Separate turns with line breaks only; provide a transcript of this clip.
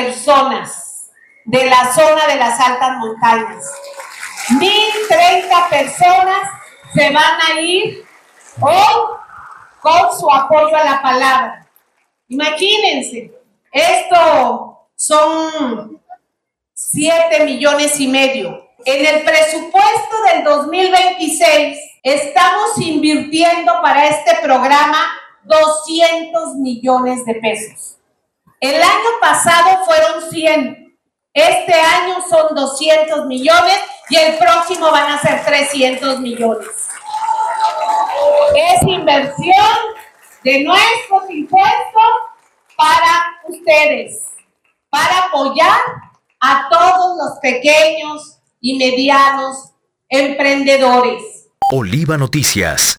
personas de la zona de las altas montañas. 1,030 personas se van a ir hoy con su apoyo a la palabra. Imagínense, esto son 7,5 millones. En el presupuesto del 2026 estamos invirtiendo para este programa 200 millones de pesos. El año pasado fueron 100. Este año son 200 millones y el próximo van a ser 300 millones. Es inversión de nuestros impuestos para ustedes, para apoyar a todos los pequeños y medianos emprendedores.
Oliva Noticias.